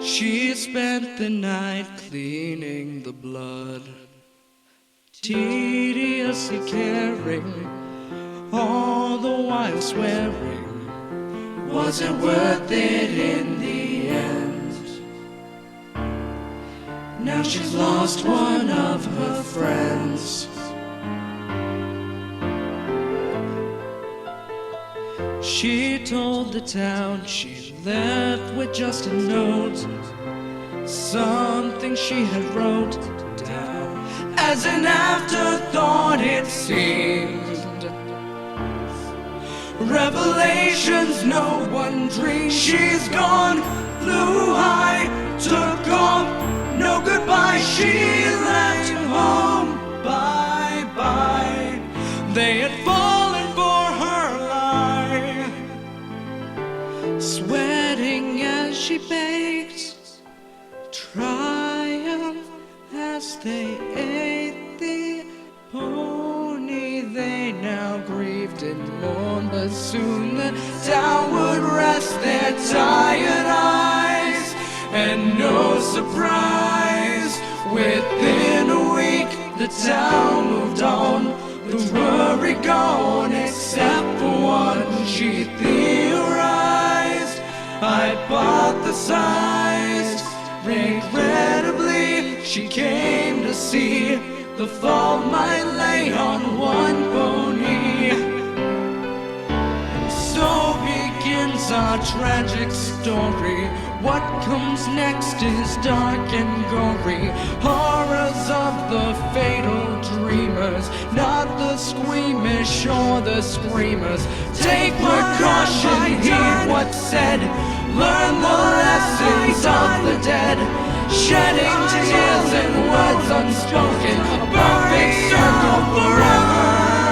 She spent the night cleaning the blood, tediously caring, all the while swearing, was it worth it in the end? Now she's lost one of her friends. She told the town she left with just a note, something she had wrote down as an afterthought it seemed. Revelations no one dreamed. She's gone, flew high, took off, no goodbye. She left home, bye-bye. They had fallen for her lie, sweating as she baked, triumph as they ate the pony. They now grieved and mourned, but soon the town would rest their tired eyes. And no surprise, within a week the town moved on, the worry gone, except for one. She theorized, hypothesized, regrettably she came to see the fall might lay on one pony. And so begins our tragic story. What comes next is dark and gory, horrors of the fatal dreamers, not the squeamish or the screamers. Take precaution, heed what's said, learn the lessons of the dead, shedding tears and words unspoken, a perfect circle forever.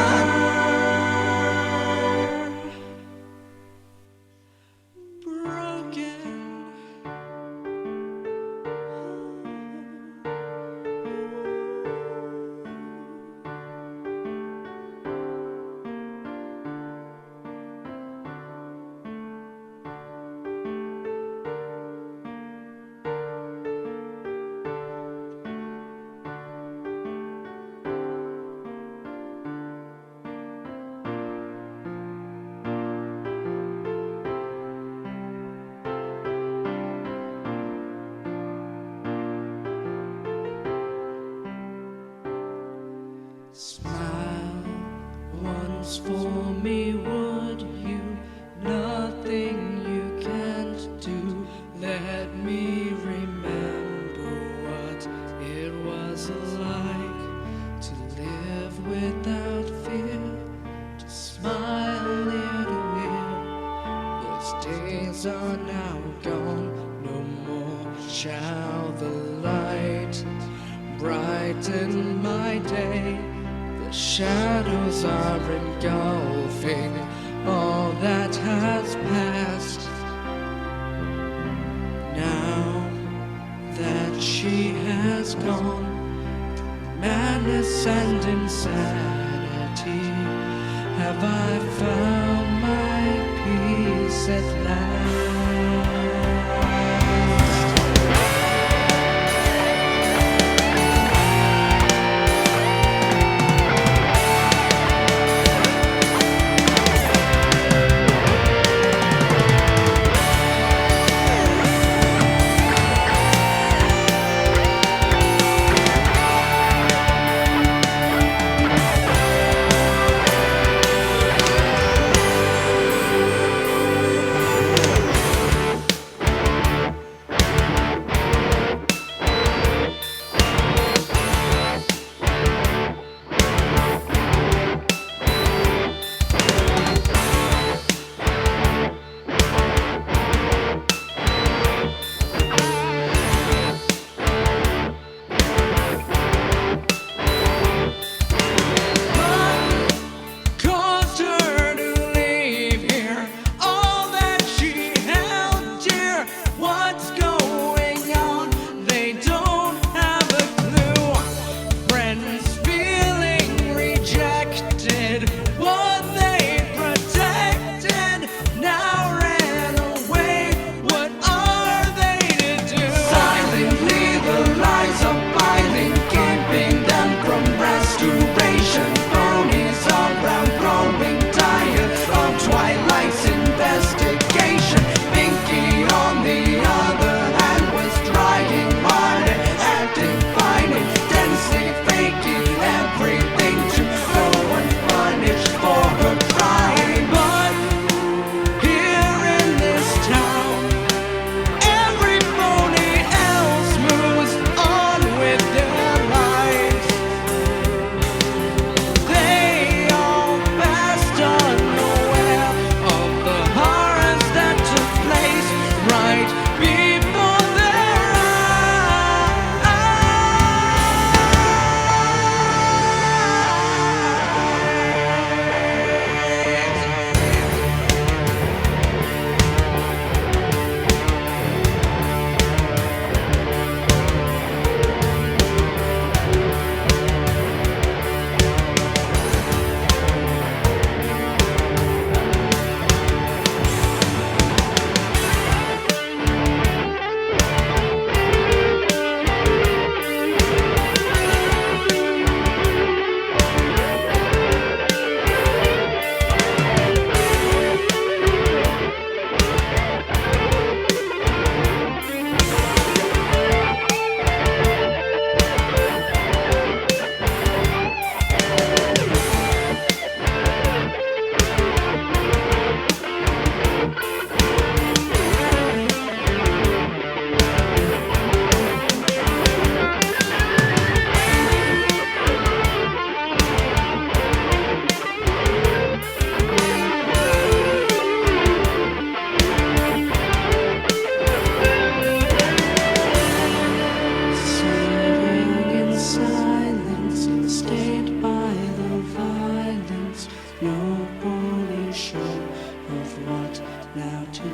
Smile once for me, would you? Nothing you can't do. Let me remember what it was like to live without fear, to smile ear to ear. Those days are now gone, no more shall the light brighten my day. The shadows are engulfing all that has passed. Now that she has gone, madness and insanity, have I found my peace at last?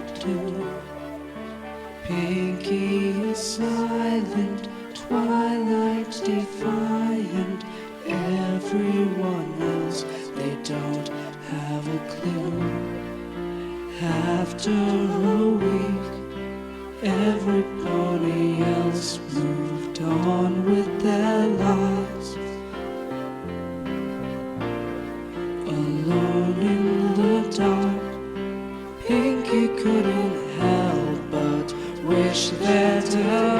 do. Pinky is silent, Twilight defiant. Everyone else, they don't have a clue. After a week, everybody else moved on with their lives. Alone in the dark, Pinky couldn't help but wish that